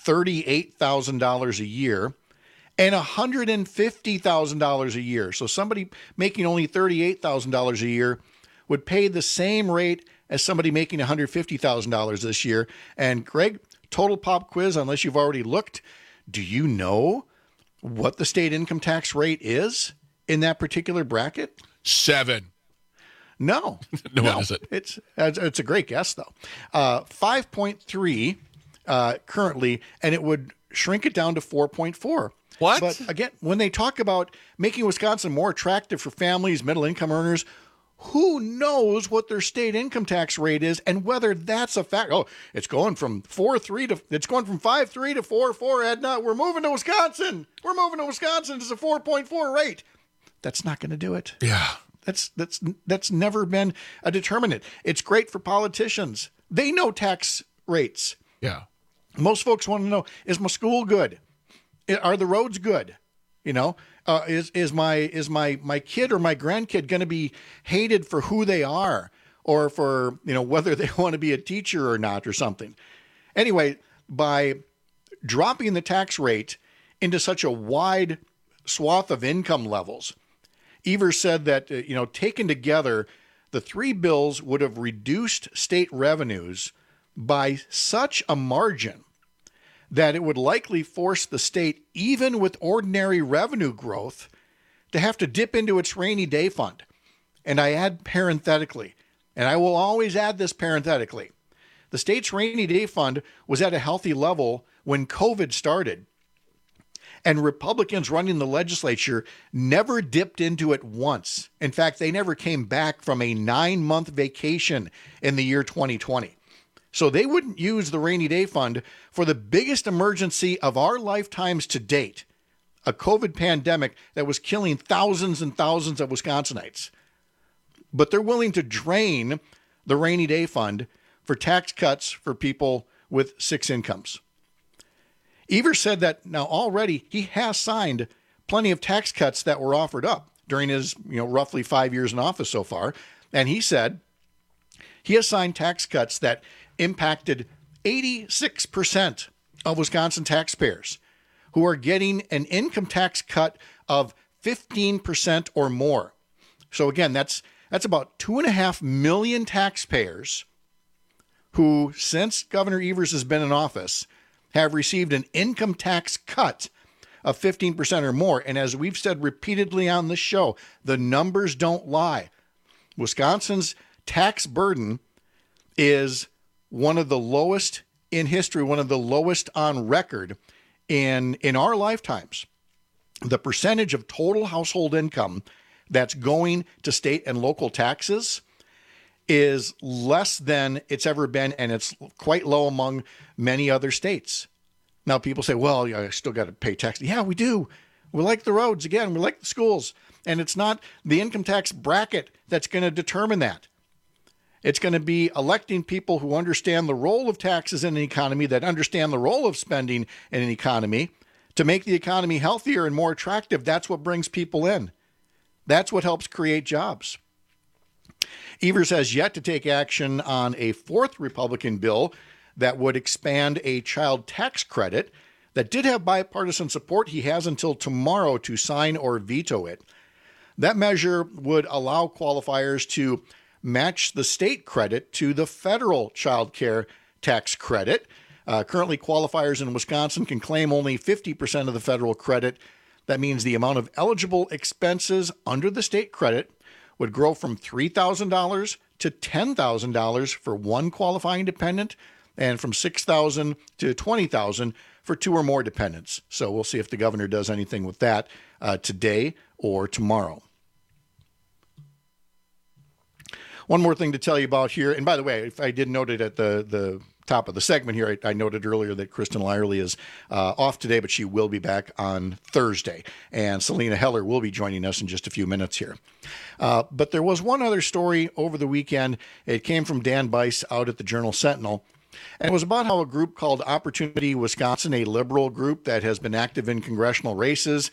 $38,000 a year and $150,000 a year. So somebody making only $38,000 a year would pay the same rate as somebody making $150,000 this year. And Greg, total pop quiz, unless you've already looked, do you know what the state income tax rate is in that particular bracket? 7. No. What is it? It's a great guess, though. 5.3 currently, and it would shrink it down to 4.4. What? But again, when they talk about making Wisconsin more attractive for families, middle-income earners, who knows what their state income tax rate is and whether that's a fact? Oh, it's going from 5.3 to 4.4. Edna, we're moving to Wisconsin. It's a 4.4 rate. That's not going to do it. Yeah. That's never been a determinant. It's great for politicians. They know tax rates. Yeah. Most folks want to know, is my school good? Are the roads good? Is my kid or my grandkid going to be hated for who they are, or for whether they want to be a teacher or not, or something? Anyway, by dropping the tax rate into such a wide swath of income levels, Evers said that, taken together, the 3 bills would have reduced state revenues by such a margin that it would likely force the state, even with ordinary revenue growth, to have to dip into its rainy day fund. And I add parenthetically, and I will always add this parenthetically, the state's rainy day fund was at a healthy level when COVID started. And Republicans running the legislature never dipped into it once. In fact, they never came back from a 9-month vacation in the year 2020. So they wouldn't use the rainy day fund for the biggest emergency of our lifetimes to date, a COVID pandemic that was killing thousands and thousands of Wisconsinites. but they're willing to drain the rainy day fund for tax cuts for people with 6 incomes. Evers said that now already he has signed plenty of tax cuts that were offered up during his roughly 5 years in office so far. And he said he has signed tax cuts that impacted 86% of Wisconsin taxpayers who are getting an income tax cut of 15% or more. So again, that's about 2.5 million taxpayers who, since Governor Evers has been in office, have received an income tax cut of 15% or more. And as we've said repeatedly on the show, the numbers don't lie. Wisconsin's tax burden is one of the lowest in history, one of the lowest on record in our lifetimes. The percentage of total household income that's going to state and local taxes is less than it's ever been, and it's quite low among many other states. Now, people say, well, I still got to pay tax. Yeah, we do. We like the roads. Again, we like the schools. And it's not the income tax bracket that's going to determine that. It's going to be electing people who understand the role of taxes in an economy, that understand the role of spending in an economy, to make the economy healthier and more attractive. That's what brings people in. That's what helps create jobs. Evers has yet to take action on a 4th Republican bill that would expand a child tax credit that did have bipartisan support. He has until tomorrow to sign or veto it. That measure would allow qualifiers to match the state credit to the federal child care tax credit. Currently, qualifiers in Wisconsin can claim only 50% of the federal credit. That means the amount of eligible expenses under the state credit would grow from $3,000 to $10,000 for one qualifying dependent, and from $6,000 to $20,000 for 2 or more dependents. So we'll see if the governor does anything with that today or tomorrow. One more thing to tell you about here, and by the way, if I did note it at the top of the segment here, I noted earlier that Kristen Lyerly is off today, but she will be back on Thursday. And Selena Heller will be joining us in just a few minutes here. But there was one other story over the weekend. It came from Dan Bice out at the Journal-Sentinel. And it was about how a group called Opportunity Wisconsin, a liberal group that has been active in congressional races,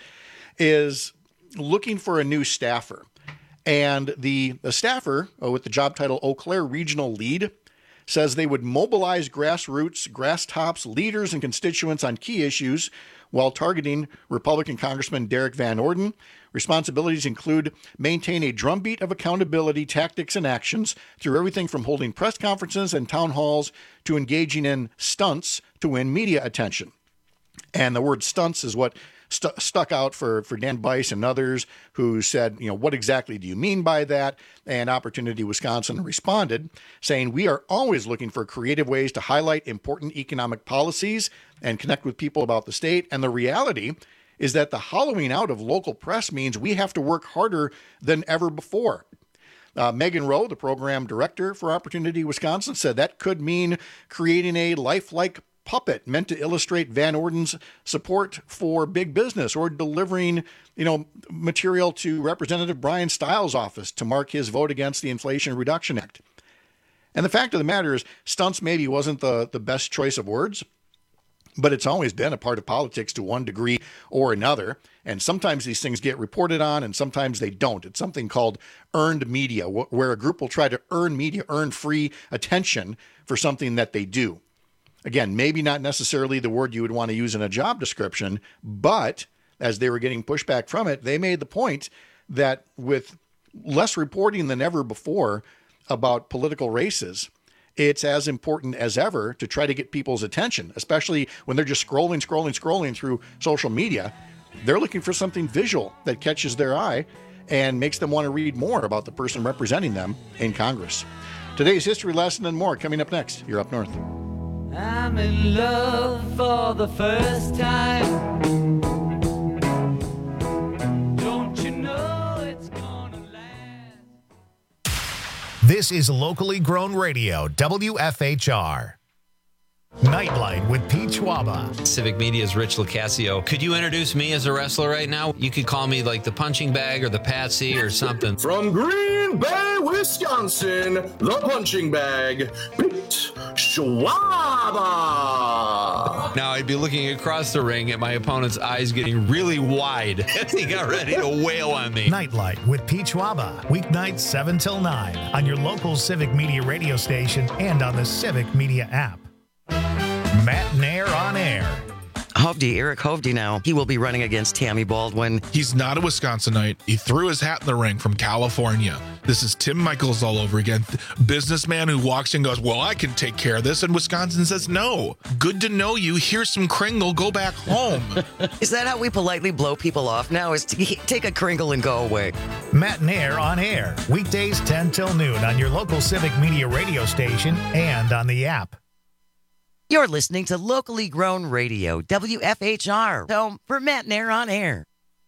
is looking for a new staffer. And the staffer with the job title Eau Claire Regional Lead says they would mobilize grassroots, grass tops, leaders, and constituents on key issues while targeting Republican Congressman Derek Van Orden. Responsibilities include maintain a drumbeat of accountability, tactics, and actions through everything from holding press conferences and town halls to engaging in stunts to win media attention. And the word stunts is what stuck out for Dan Bice and others who said, what exactly do you mean by that? And Opportunity Wisconsin responded saying, we are always looking for creative ways to highlight important economic policies and connect with people about the state. And the reality is that the hollowing out of local press means we have to work harder than ever before. Megan Rowe, the program director for Opportunity Wisconsin, said that could mean creating a lifelike puppet meant to illustrate Van Orden's support for big business, or delivering, material to Representative Brian Stiles' office to mark his vote against the Inflation Reduction Act. And the fact of the matter is, stunts maybe wasn't the best choice of words, but it's always been a part of politics to one degree or another. And sometimes these things get reported on and sometimes they don't. It's something called earned media, where a group will try to earn free attention for something that they do. Again, maybe not necessarily the word you would want to use in a job description, but as they were getting pushback from it, they made the point that with less reporting than ever before about political races, it's as important as ever to try to get people's attention, especially when they're just scrolling through social media. They're looking for something visual that catches their eye and makes them want to read more about the person representing them in Congress. Today's history lesson and more coming up next. You're Up North. I'm in love for the first time. Don't you know it's gonna last? This is locally grown radio, WFHR. Nightlight with Pete Schwaba. Civic Media's Rich Locascio. Could you introduce me as a wrestler right now? You could call me like the punching bag or the patsy or something. From Green Bay, Wisconsin, the punching bag, Pete Schwaba. Now I'd be looking across the ring at my opponent's eyes getting really wide as he got ready to wail on me. Nightlight with Pete Schwaba. Weeknights 7 till 9 on your local Civic Media radio station and on the Civic Media app. Matt Nair on air. Hovde, Eric Hovde now. He will be running against Tammy Baldwin. He's not a Wisconsinite. He threw his hat in the ring from California. This is Tim Michaels all over again. Businessman who walks in and goes, well, I can take care of this. And Wisconsin says, no. Good to know you. Here's some Kringle. Go back home. Is that how we politely blow people off now? Is to take a Kringle and go away? Matt Nair on air. Weekdays 10 till noon on your local Civic Media radio station and on the app. You're listening to locally grown radio, WFHR, home for Matt Nair on air.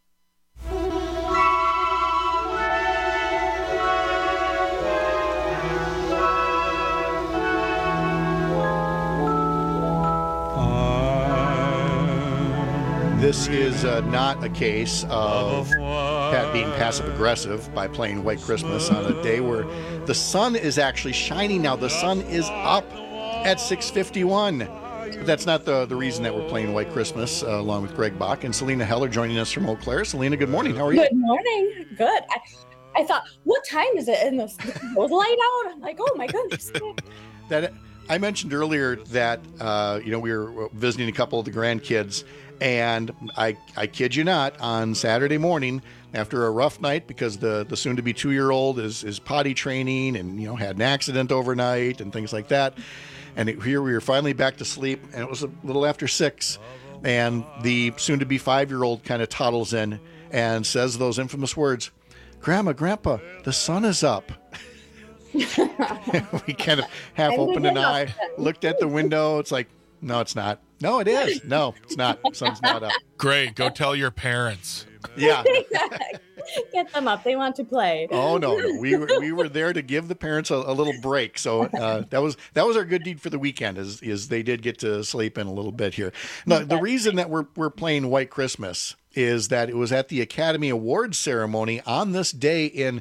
This is not a case of Pat being passive-aggressive by playing White Christmas on a day where the sun is actually shining now. The sun is up at 6:51. But that's not the reason that we're playing White Christmas, along with Greg Bach and Selena Heller joining us from Eau Claire. Selena, good morning. How are you? Good morning. Good. I thought, what time is it? And the was light out. I'm like, oh my goodness. That I mentioned earlier that we were visiting a couple of the grandkids, and I kid you not, on Saturday morning after a rough night because the soon-to-be 2-year-old is potty training and had an accident overnight and things like that. And here we were finally back to sleep, and it was a little after 6, and the soon-to-be 5-year-old kind of toddles in and says those infamous words, Grandma, Grandpa, the sun is up. We kind of half opened an eye, looked at the window. It's like, no, it's not. No, it is. No, it's not. The sun's not up. Great. Go tell your parents. Yeah. Get them up. They want to play. Oh no. We were there to give the parents a little break. So that was our good deed for the weekend. Is they did get to sleep in a little bit here. Now the reason that we're playing White Christmas is that it was at the Academy Awards ceremony on this day in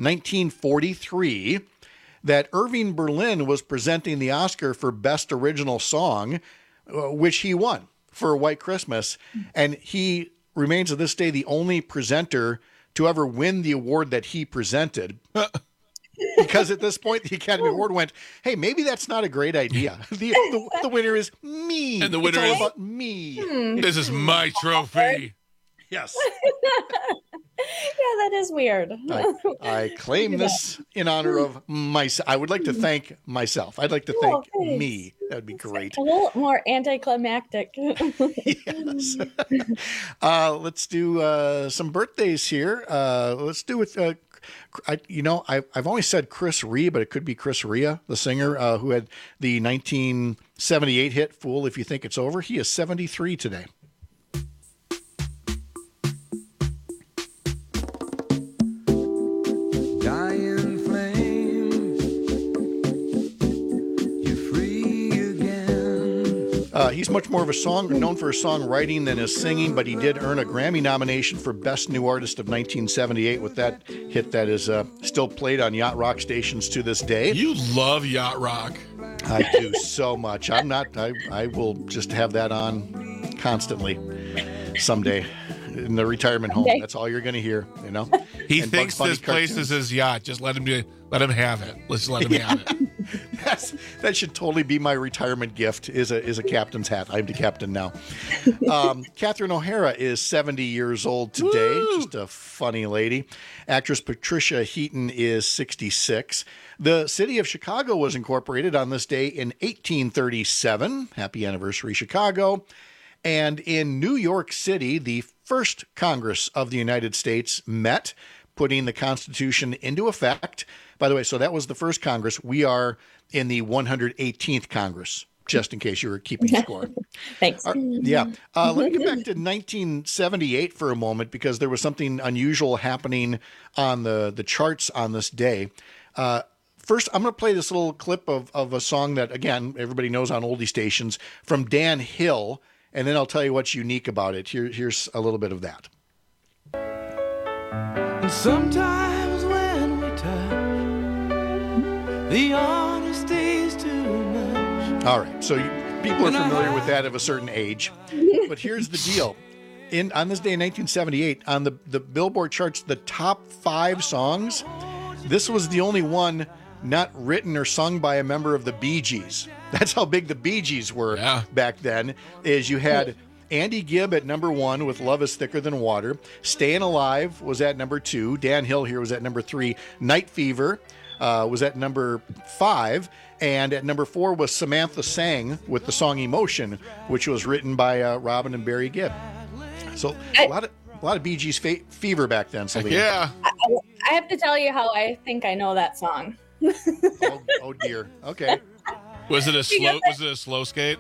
1943 that Irving Berlin was presenting the Oscar for Best Original Song, which he won for White Christmas, and he remains to this day the only presenter to ever win the award that he presented. Because at this point, the Academy Award went, hey, maybe that's not a great idea. The winner is me. And the winner it's all is about me. This is my trophy. Yes. Yeah, that is weird. I claim this in honor of myself. I would like to thank myself. I'd like to thank me. That would be great. A little more anticlimactic. Yes. Let's do some birthdays here. Let's do it. I've always said Chris Rea, but it could be Chris Rea, the singer who had the 1978 hit "Fool If You Think It's Over." He is 73 today. He's much more of a known for his songwriting than his singing, but he did earn a Grammy nomination for Best New Artist of 1978 with that hit that is still played on yacht rock stations to this day. You love yacht rock. I do so much. I will just have that on constantly someday in the retirement home. That's all you're going to hear, He thinks this place is his yacht. Just let him have it. Let's let him have it. That should totally be my retirement gift is a captain's hat. I'm the captain now. Catherine O'Hara is 70 years old today. Woo! Just a funny lady. Actress Patricia Heaton is 66. The city of Chicago was incorporated on this day in 1837. Happy anniversary, Chicago. And in New York City, the first Congress of the United States met, putting the Constitution into effect. By the way, so that was the first Congress. We are in the 118th Congress, just in case you were keeping score. Thanks. Let me get back to 1978 for a moment, because there was something unusual happening on the charts on this day. First, I'm going to play this little clip of a song that, again, everybody knows on oldie stations from Dan Hill, and then I'll tell you what's unique about it. Here's a little bit of that. And sometimes when we touch, the honesty's too much. All right, so people are familiar with that of a certain age, but here's the deal. On this day in 1978, on the Billboard charts, the top 5 songs, this was the only one not written or sung by a member of the Bee Gees. That's how big the Bee Gees were back then, is you had Andy Gibb at number 1 with Love is Thicker Than Water. Staying Alive was at number 2. Dan Hill here was at number 3. Night Fever was at number 5. And at number 4 was Samantha Sang with the song Emotion, which was written by Robin and Barry Gibb. So a lot of Bee Gees fever back then, Selena. Yeah. I have to tell you how I think I know that song. oh dear. Okay. Was it a slow skate?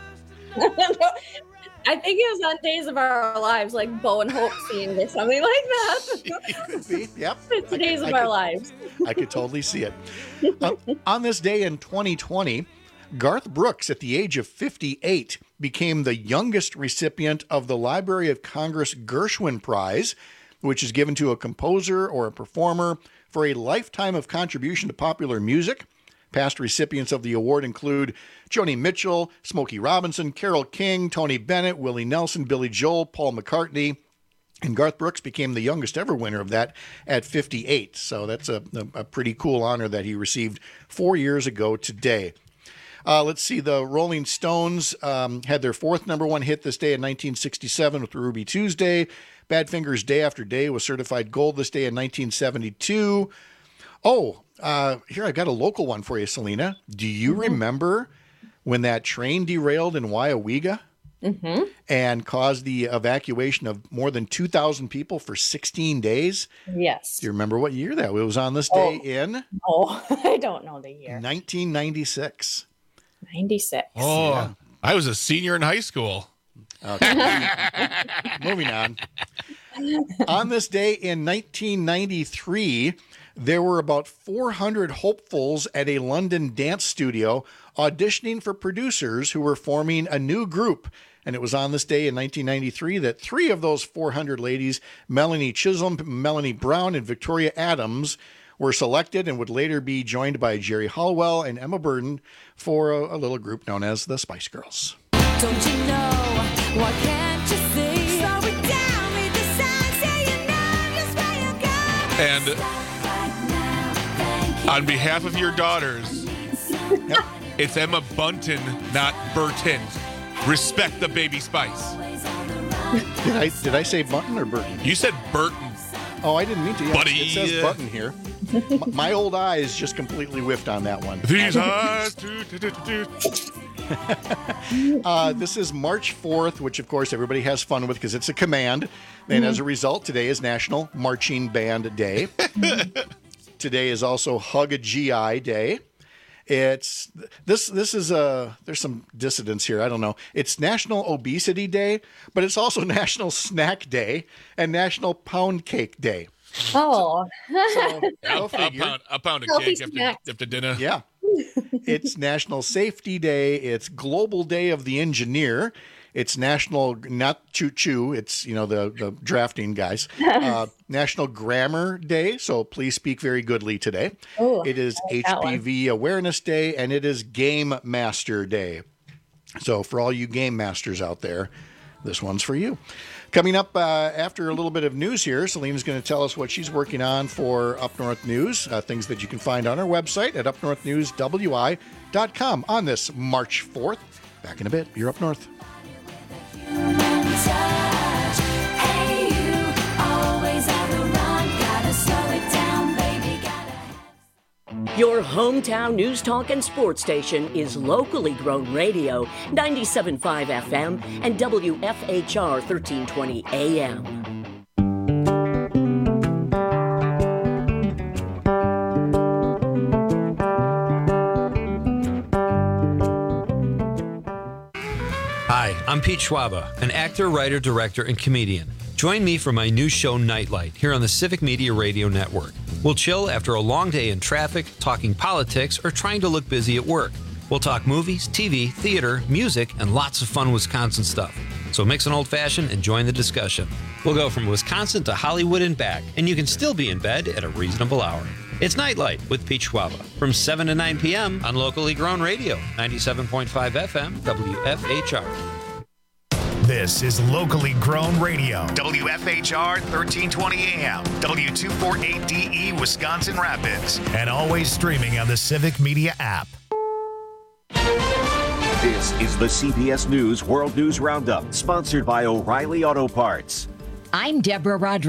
I think it was on Days of Our Lives, like Bo and Hope scene or something like that. Could be. Yep. It's Days of Our Lives. I could totally see it. On this day in 2020, Garth Brooks, at the age of 58, became the youngest recipient of the Library of Congress Gershwin Prize, which is given to a composer or a performer for a lifetime of contribution to popular music. Past recipients of the award include Joni Mitchell, Smokey Robinson, Carole King, Tony Bennett, Willie Nelson, Billy Joel, Paul McCartney. And Garth Brooks became the youngest ever winner of that at 58. So that's a pretty cool honor that he received 4 years ago today. Let's see. The Rolling Stones had their 4th number 1 hit this day in 1967 with Ruby Tuesday. Badfinger's Day After Day was certified gold this day in 1972. Oh, here I've got a local one for you, Selena. Do you remember when that train derailed in Waiawega and caused the evacuation of more than 2,000 people for 16 days? Yes. Do you remember what year that was on this day in? Oh, I don't know the year. 1996. 96. Oh, yeah. I was a senior in high school. Okay. Moving on. On this day in 1993, there were about 400 hopefuls at a London dance studio auditioning for producers who were forming a new group. And it was on this day in 1993 that 3 of those 400 ladies, Melanie Chisholm, Melanie Brown, and Victoria Adams, were selected and would later be joined by Jerry Halliwell and Emma Burton for a little group known as the Spice Girls. Don't you know? Why can't you see? Slow it down, read the signs, say you know just where you're going. And on behalf of your daughters, it's Emma Bunton, not Burton. Respect the baby Spice. Did I say Bunton or Burton? You said Burton. Oh, I didn't mean to. Yes, Buddy. it says Button here. My old eyes just completely whiffed on that one. These eyes. This is March 4th, which, of course, everybody has fun with because it's a command. And as a result, today is National Marching Band Day. Today is also Hug a GI Day. It's this is there's some dissidence here. I don't know. It's National Obesity Day, but it's also National Snack Day and National Pound Cake Day. Oh, a pound of cake after dinner. Yeah. It's National Safety Day. It's Global Day of the Engineer. It's National, not choo-choo, it's, the drafting guys. National Grammar Day, so please speak very goodly today. Ooh, it is HPV Awareness Day, and it is Game Master Day. So for all you game masters out there, this one's for you. Coming up after a little bit of news here, Selena's going to tell us what she's working on for Up North News, things that you can find on our website at upnorthnewswi.com on this March 4th. Back in a bit. You're Up North. Your hometown news, talk, and sports station is locally grown radio, 97.5 FM and WFHR 1320 AM. Hi, I'm Pete Schwaba, an actor, writer, director, and comedian. Join me for my new show, Nightlight, here on the Civic Media Radio Network. We'll chill after a long day in traffic, talking politics, or trying to look busy at work. We'll talk movies, TV, theater, music, and lots of fun Wisconsin stuff. So mix an old-fashioned and join the discussion. We'll go from Wisconsin to Hollywood and back, and you can still be in bed at a reasonable hour. It's Nightlight with Pete Schwaba from 7 to 9 p.m. on Locally Grown Radio, 97.5 FM, WFHR. This is Locally Grown Radio, WFHR 1320 AM, W248DE Wisconsin Rapids, and always streaming on the Civic Media app. This is the CBS News World News Roundup, sponsored by O'Reilly Auto Parts. I'm Deborah Rodriguez.